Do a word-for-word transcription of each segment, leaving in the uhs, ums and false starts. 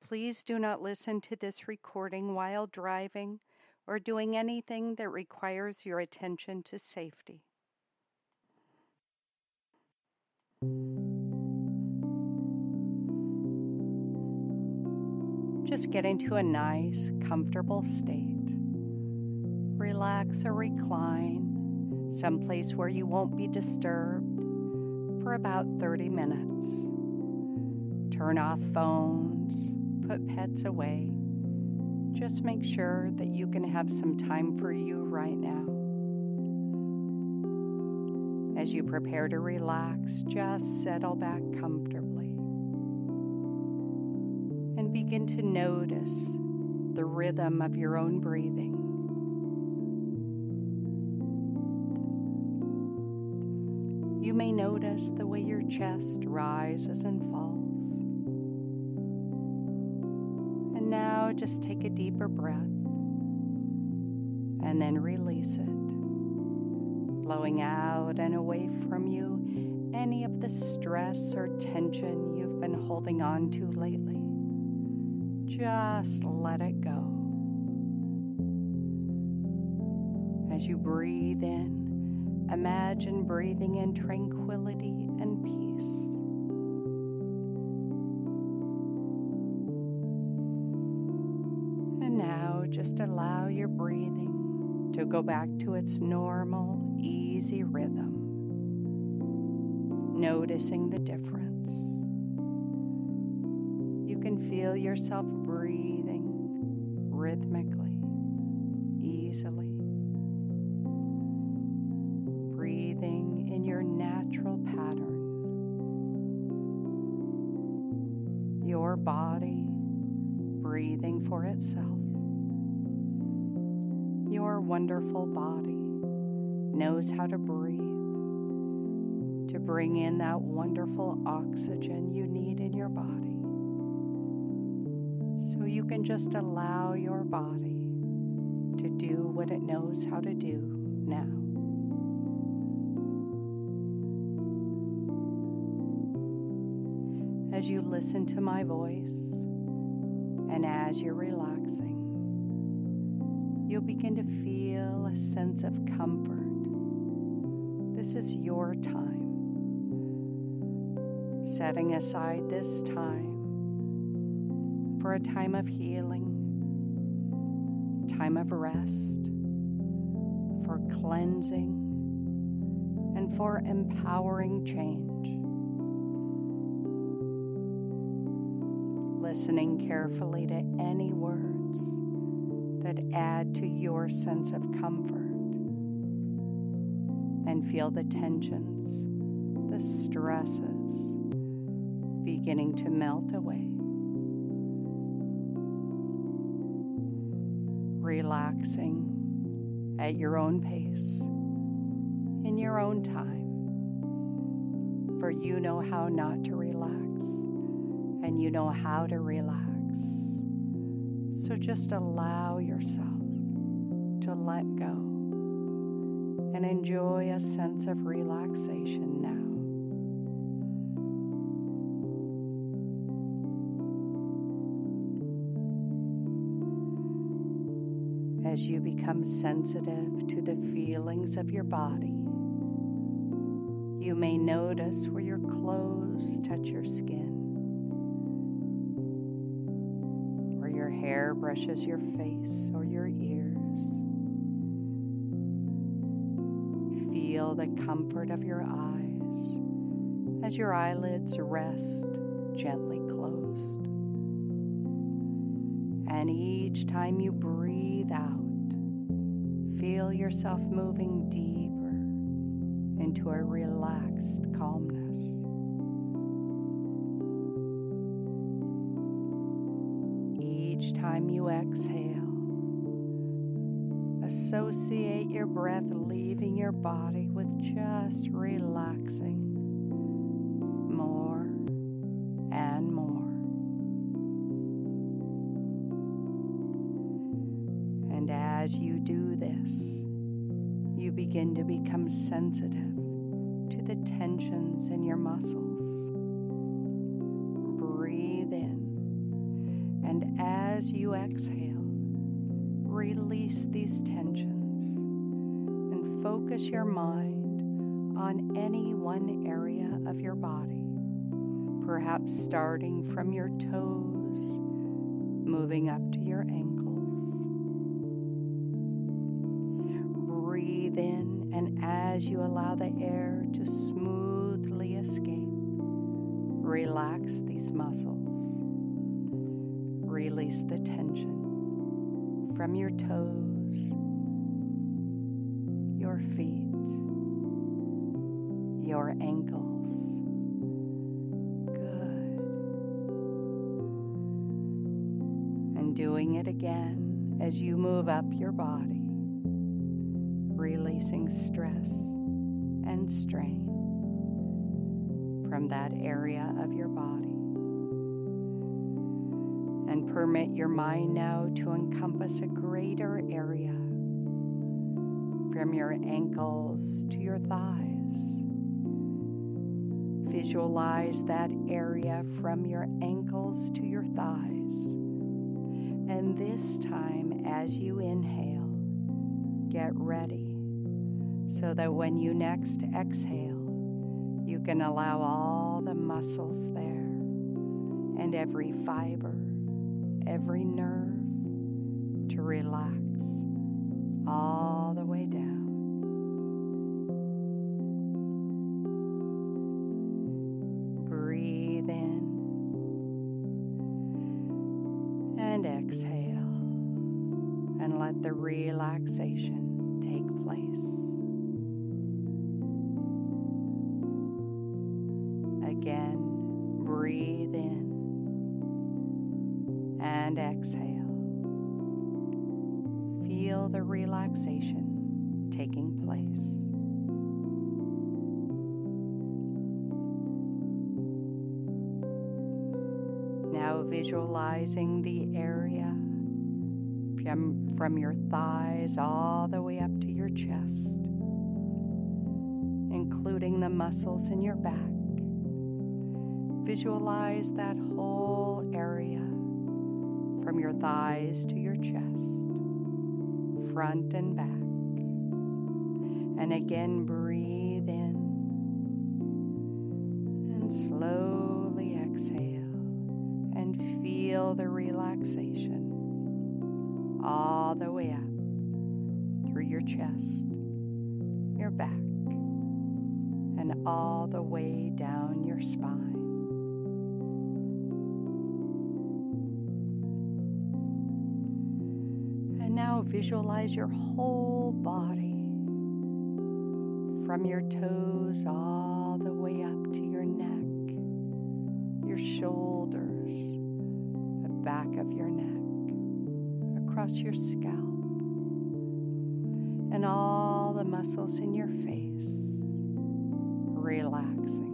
Please do not listen to this recording while driving or doing anything that requires your attention to safety. Just get into a nice, comfortable state. Relax or recline someplace where you won't be disturbed for about thirty minutes. Turn off phones, put pets away. Just make sure that you can have some time for you right now. As you prepare to relax, just settle back comfortably and begin to notice the rhythm of your own breathing. You may notice the way your chest rises and falls. And now just take a deeper breath and then release it, blowing out and away from you any of the stress or tension you've been holding on to lately. Just let it go. As you breathe in, imagine breathing in tranquility and peace. And now just allow your breathing to go back to its normal, easy rhythm, noticing the difference. You can feel yourself breathing rhythmically, easily. Breathing in your natural pattern. Your body breathing for itself. Your wonderful body knows how to breathe, to bring in that wonderful oxygen you need in your body. So you can just allow your body to do what it knows how to do now. As you listen to my voice and as you're relaxing, you'll begin to feel a sense of comfort. This is your time. Setting aside this time for a time of healing, time of rest, for cleansing, and for empowering change. Listening carefully to any words that add to your sense of comfort, and feel the tensions, the stresses beginning to melt away. Relaxing at your own pace, in your own time, for you know how not to relax, and you know how to relax. So just allow yourself to let go and enjoy a sense of relaxation now. As you become sensitive to the feelings of your body, you may notice where your clothes touch your skin, or your hair brushes your face or your ears. Feel the comfort of your eyes as your eyelids rest gently closed. And each time you breathe out, feel yourself moving deeper into a relaxed calmness. Each time you exhale, associate your breath leaving your body with just relaxing more and more. And as you do this, you begin to become sensitive to the tensions in your muscles. Breathe in as you exhale, release these tensions and focus your mind on any one area of your body, perhaps starting from your toes, moving up to your ankles. Breathe in, and as you allow the air to smoothly escape, relax these muscles. Release the tension from your toes, your feet, your ankles. Good. And doing it again as you move up your body, releasing stress and strain from that area of your body. And permit your mind now to encompass a greater area from your ankles to your thighs. Visualize that area from your ankles to your thighs. And this time, as you inhale, get ready so that when you next exhale, you can allow all the muscles there and every fiber, every nerve to relax all the way down. Breathe in and exhale, and let the relaxation take place. Again, breathe in and exhale. Feel the relaxation taking place. Now visualizing the area from, from your thighs all the way up to your chest, including the muscles in your back. Visualize that whole area from your thighs to your chest, front and back. And again, breathe in and slowly exhale, and feel the relaxation all the way up through your chest, your back, and all the way down your spine. Now visualize your whole body from your toes all the way up to your neck, your shoulders, the back of your neck, across your scalp, and all the muscles in your face, relaxing.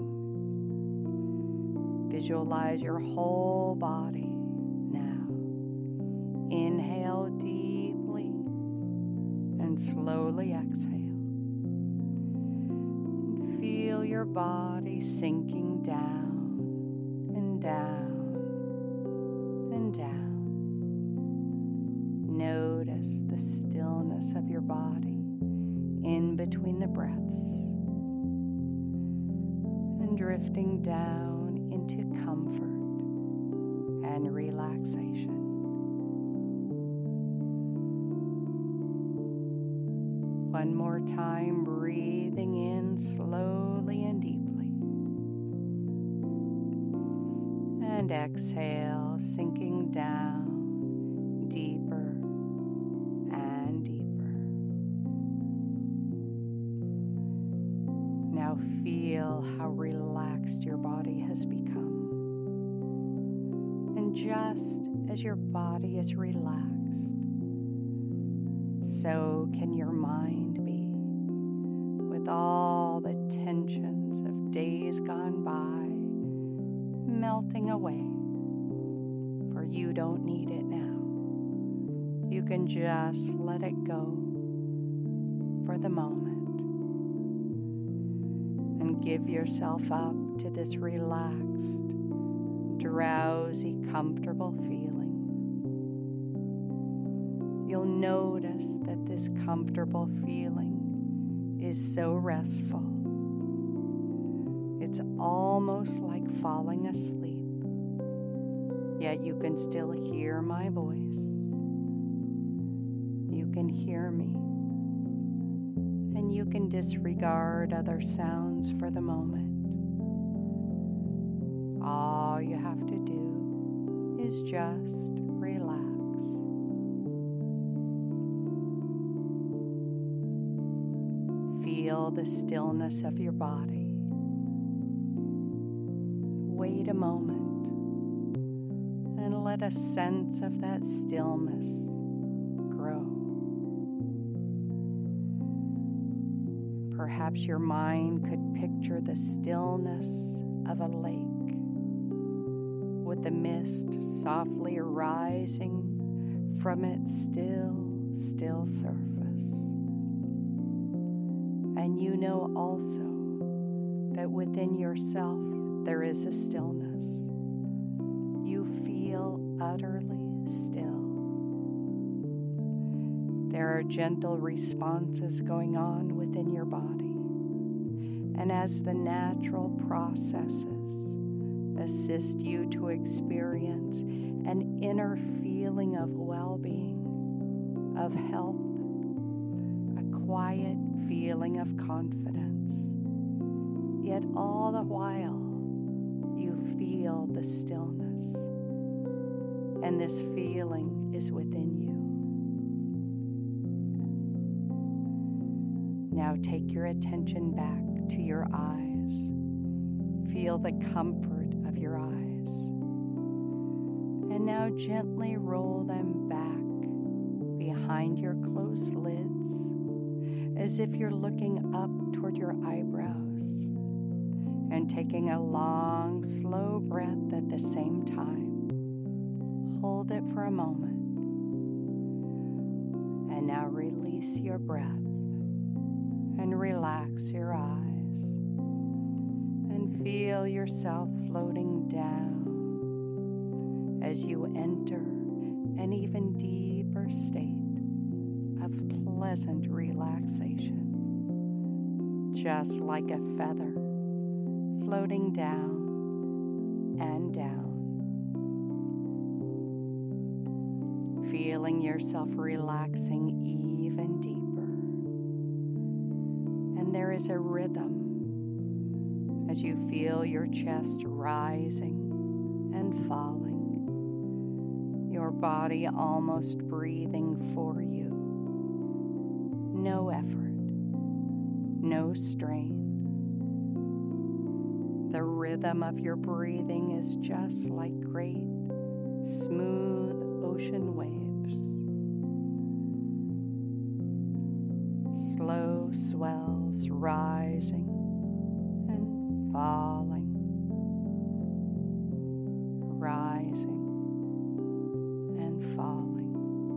Visualize your whole body now. Inhale deeply and slowly exhale. And feel your body sinking down and down and down. Notice the stillness of your body in between the breaths, and drifting down into comfort and relaxation. One more time, breathing in slowly and deeply. And exhale, sinking down deeper and deeper. Now feel how relaxed your body has become. And just as your body is relaxed, so can your mind be, with all the tensions of days gone by melting away, for you don't need it now. You can just let it go for the moment and give yourself up to this relaxed, drowsy, comfortable feeling. you'll notice that this comfortable feeling is so restful. It's almost like falling asleep, yet you can still hear my voice. You can hear me, and you can disregard other sounds for the moment. All you have to do is just relax. Feel the stillness of your body. Wait a moment and let a sense of that stillness grow. Perhaps your mind could picture the stillness of a lake with the mist softly rising from its still, still surface. And you know also that within yourself there is a stillness. You feel utterly still. There are gentle responses going on within your body. And as the natural processes assist you to experience an inner feeling of well-being, of health, a quiet feeling of confidence, yet all the while you feel the stillness, and this feeling is within you. Now take your attention back to your eyes. Feel the comfort of your eyes. And now gently roll them back behind your closed lids, as if you're looking up toward your eyebrows and taking a long, slow breath at the same time. Hold it for a moment. And now release your breath and relax your eyes. And feel yourself floating down as you enter an even deeper state of pleasant relaxation, just like a feather floating down and down. Feeling yourself relaxing even deeper. And there is a rhythm as you feel your chest rising and falling, your body almost breathing for you. No effort, no strain. The rhythm of your breathing is just like great, smooth ocean waves. Slow swells rising and falling, rising and falling.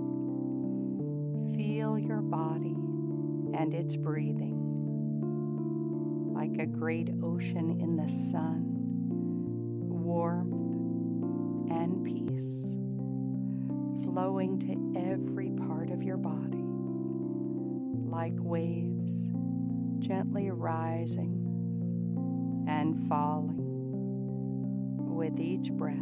Feel your body and its breathing like a great ocean in the sun, warmth and peace, flowing to every part of your body, like waves gently rising and falling with each breath.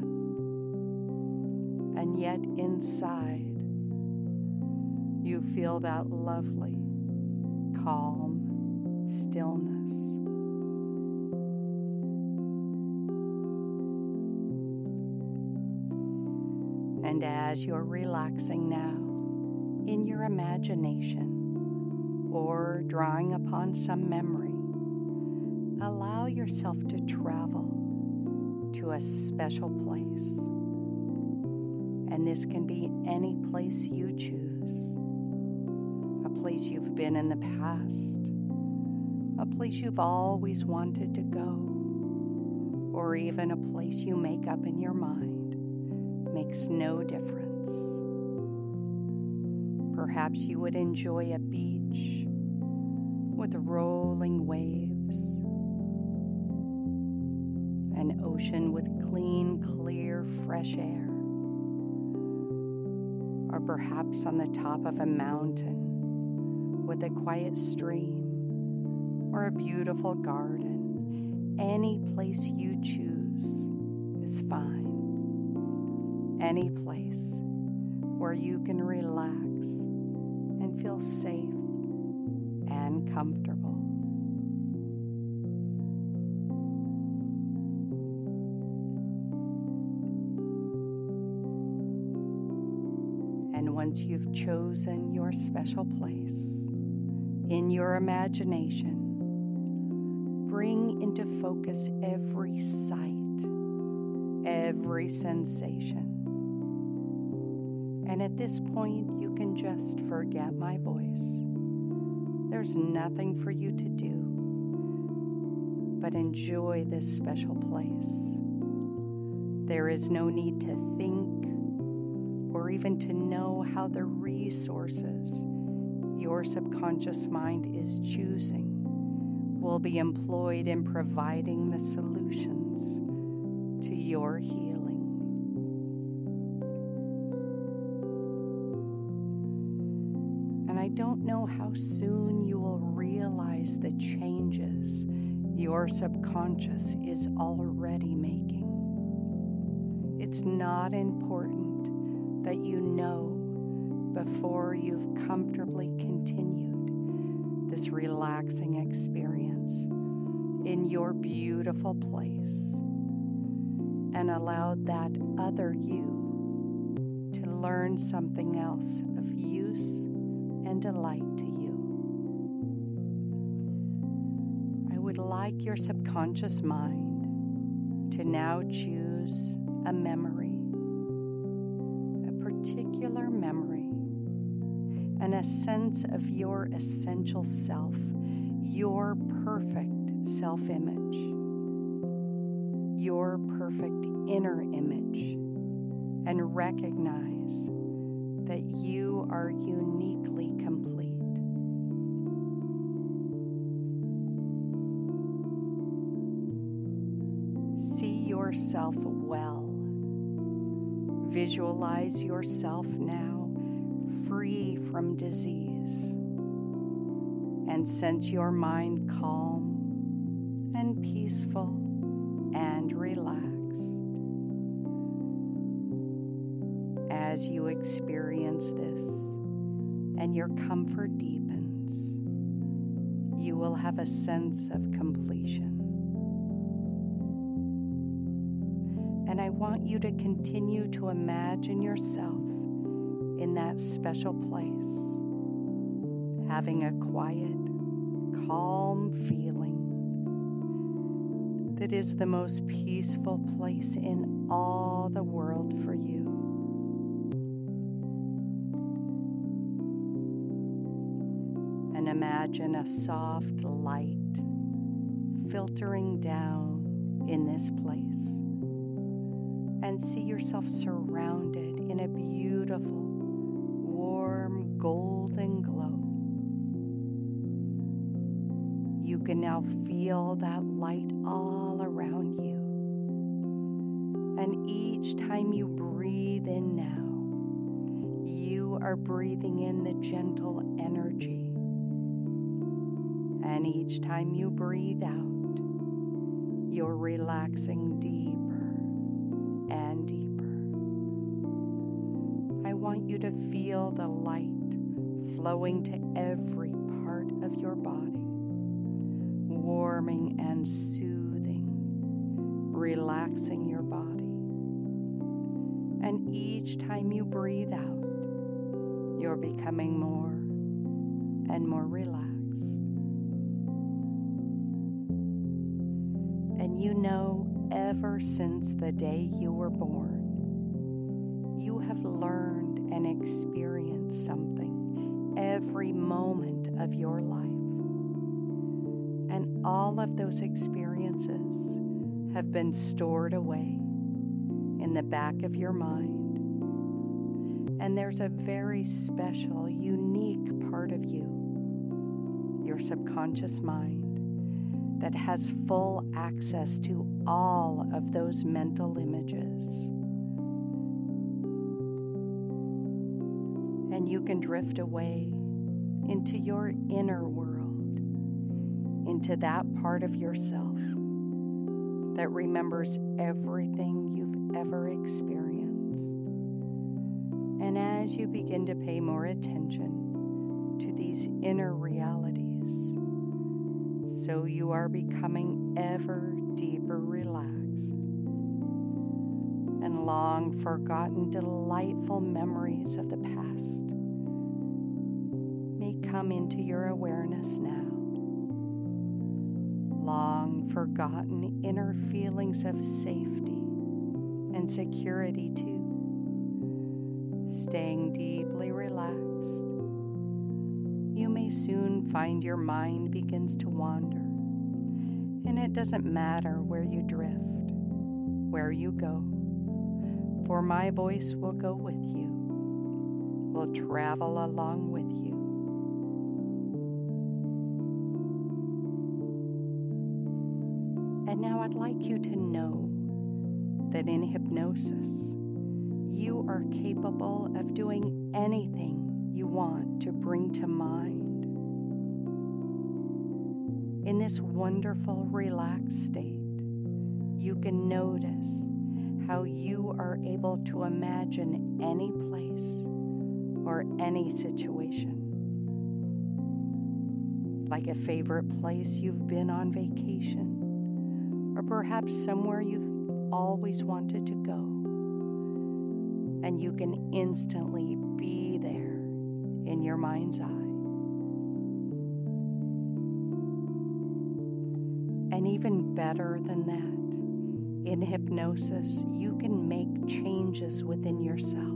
And yet inside, you feel that lovely, calm stillness. And as you're relaxing now, in your imagination or drawing upon some memory, allow yourself to travel to a special place. And this can be any place you choose. A place you've been in the past, a place you've always wanted to go, or even a place you make up in your mind. Makes no difference. Perhaps you would enjoy a beach with rolling waves, an ocean with clean, clear, fresh air. Or perhaps on the top of a mountain with a quiet stream or a beautiful garden. Any place you choose is fine. Any place where you can relax and feel safe and comfortable. And once you've chosen your special place in your imagination, bring into focus every sight, every sensation. And at this point, you can just forget my voice. There's nothing for you to do but enjoy this special place. There is no need to think or even to know how the resources your subconscious mind is choosing will be employed in providing the solutions to your healing. And I don't know how soon you will realize the changes your subconscious is already making. It's not important that you know before you've comfortably continued this relaxing experience in your beautiful place and allowed that other you to learn something else of use and delight to you. I would like your subconscious mind to now choose a memory, a particular memory, and a sense of your essential self, your perfect self-image, your perfect inner image, and recognize that you are uniquely complete. See yourself well. Visualize yourself now free from disease, and sense your mind calm and peaceful and relaxed. As you experience this and your comfort deepens, you will have a sense of completion. And I want you to continue to imagine yourself in that special place, having a quiet, calm feeling that is the most peaceful place in all the world for you. And imagine a soft light filtering down in this place, and see yourself surrounded in a beautiful, warm, golden glow. You can now feel that light all around you. And each time you breathe in now, you are breathing in the gentle energy. And each time you breathe out, you're relaxing deeper and deeper. I want you to feel the light flowing to every part of your body, warming and soothing, relaxing your body. And each time you breathe out, you're becoming more and more relaxed. And you know, ever since the day you were born, you have learned and experienced something every moment of your life. And all of those experiences have been stored away in the back of your mind. And there's a very special, unique part of you, your subconscious mind, that has full access to all of those mental images. and you can drift away into your inner world, into that part of yourself that remembers everything you've ever experienced. And as you begin to pay more attention to these inner realities, so you are becoming ever deeper relaxed, and long forgotten delightful memories of the past may come into your awareness now. Long forgotten inner feelings of safety and security too. Staying deeply relaxed, you may soon find your mind begins to wander, and it doesn't matter where you drift, where you go, for my voice will go with you, will travel along with you. And now I'd like you to know that in hypnosis, you are capable of doing anything you want to bring to mind. In this wonderful, relaxed state, you can notice how you are able to imagine any place or any situation. Like a favorite place you've been on vacation, or perhaps somewhere you've always wanted to go. And you can instantly be there in your mind's eye. And even better than that, in hypnosis, you can make changes within yourself,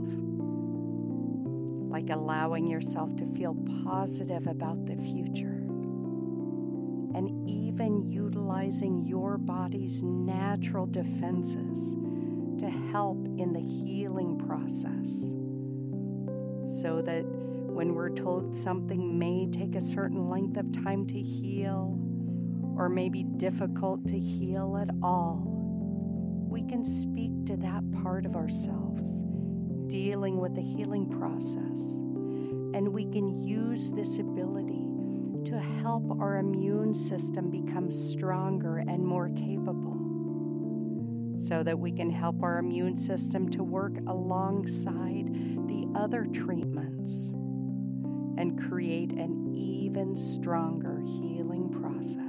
like allowing yourself to feel positive about the future, and even utilizing your body's natural defenses to help in the healing process, so that when we're told something may take a certain length of time to heal, or may be difficult to heal at all, we can speak to that part of ourselves dealing with the healing process, and we can use this ability to help our immune system become stronger and more capable, so that we can help our immune system to work alongside the other treatments and create an even stronger healing process.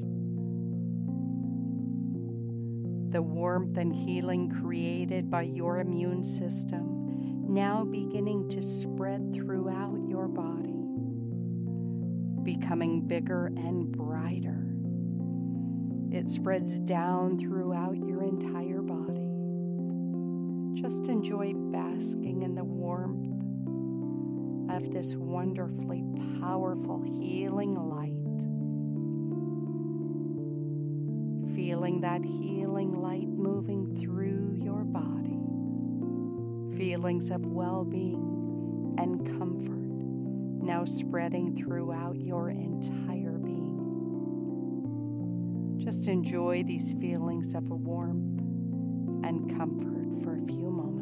The warmth and healing created by your immune system now beginning to spread throughout your body, becoming bigger and brighter. It spreads down throughout your entire body. Just enjoy basking in the warmth of this wonderfully powerful healing light. Feeling that healing light moving through your body. Feelings of well-being and comfort now spreading throughout your entire being. Just enjoy these feelings of warmth and comfort for a few moments.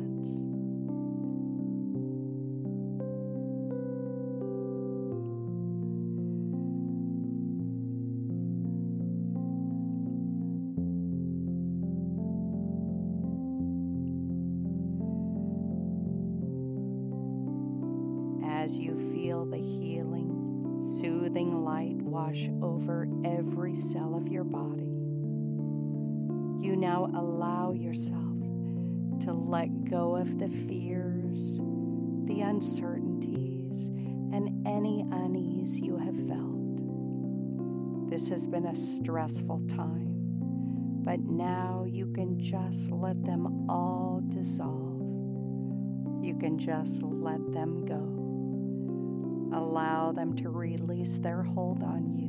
As you feel the healing, soothing light wash over every cell of your body, you now allow yourself to let go of the fears, the uncertainties, and any unease you have felt. This has been a stressful time, but now you can just let them all dissolve. You can just let them go. Allow them to release their hold on you.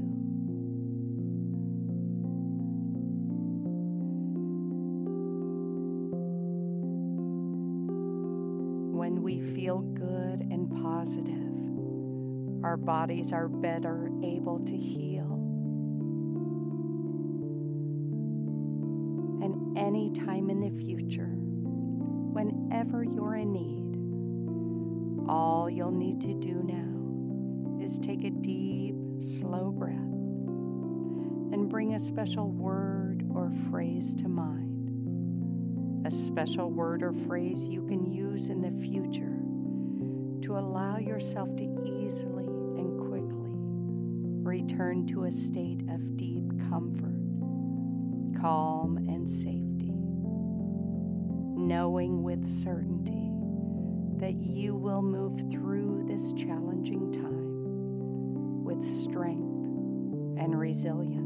When we feel good and positive, our bodies are better able to heal. And any time in the future, whenever you're in need, All you'll need to do now is take a deep, slow breath and bring a special word or phrase to mind. A special word or phrase you can use in the future to allow yourself to easily and quickly return to a state of deep comfort, calm, and safety, knowing with certainty that you will move through this challenging time with strength and resilience.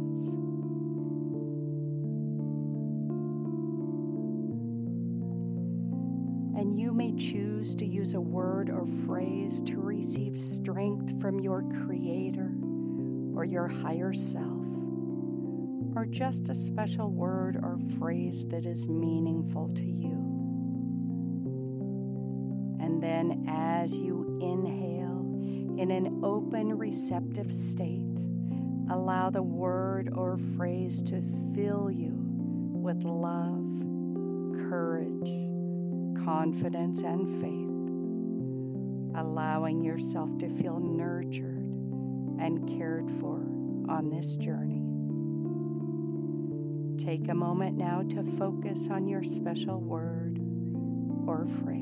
And you may choose to use a word or phrase to receive strength from your Creator or your higher self, or just a special word or phrase that is meaningful to you. And then as you inhale in an open, receptive state, allow the word or phrase to fill you with love, courage, confidence, and faith, allowing yourself to feel nurtured and cared for on this journey. Take a moment now to focus on your special word or phrase.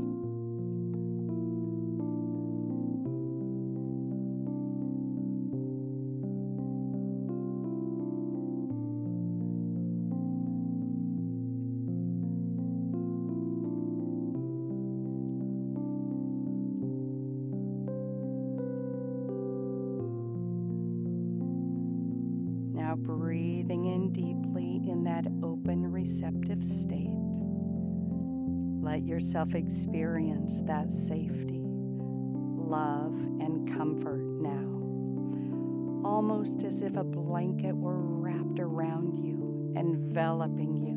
Now breathing in deeply in that open, receptive state. Let yourself experience that safety, love, and comfort now, almost as if a blanket were wrapped around you, enveloping you,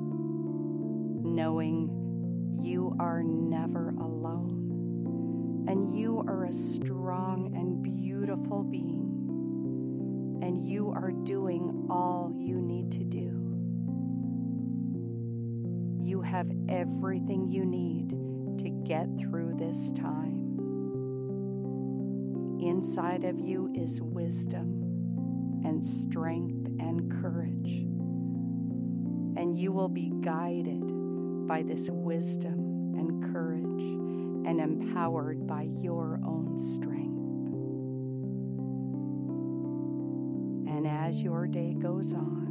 knowing you are never alone, and you are a strong and beautiful being. And you are doing all you need to do. You have everything you need to get through this time. Inside of you is wisdom and strength and courage. And you will be guided by this wisdom and courage and empowered by your own strength. And as your day goes on,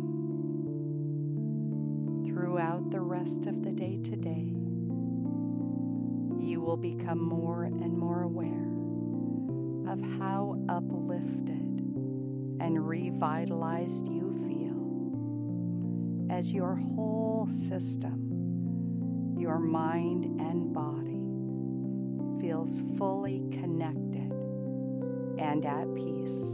throughout the rest of the day today, you will become more and more aware of how uplifted and revitalized you feel as your whole system, your mind and body, feels fully connected and at peace.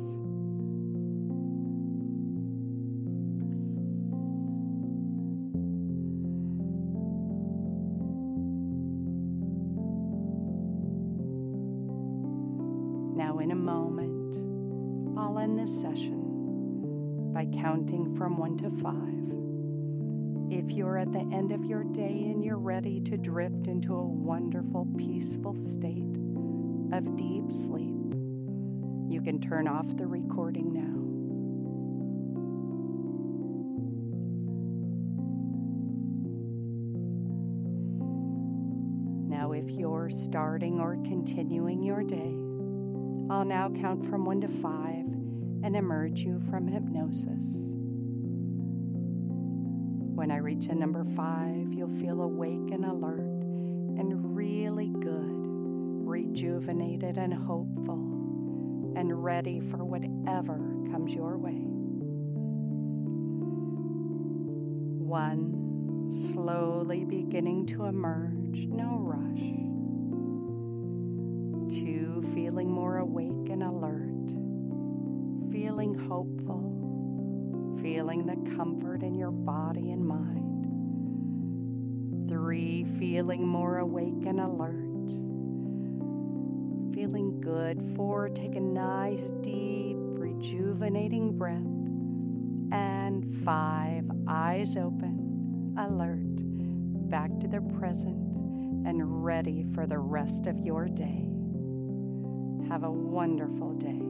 Now in a moment, I'll end this session by counting from one to five. If you're at the end of your day and you're ready to drift into a wonderful, peaceful state of deep sleep, you can turn off the recording now. Now, if you're starting or continuing your day, I'll now count from one to five and emerge you from hypnosis. When I reach a number five, you'll feel awake and alert and really good, rejuvenated and hopeful, and ready for whatever comes your way. One, slowly beginning to emerge, no rush. Two, feeling more awake and alert, feeling hopeful, feeling the comfort in your body and mind. Three, feeling more awake and alert, feeling good. Four, take a nice, deep, rejuvenating breath. And five, eyes open, alert, back to the present, and ready for the rest of your day. Have a wonderful day.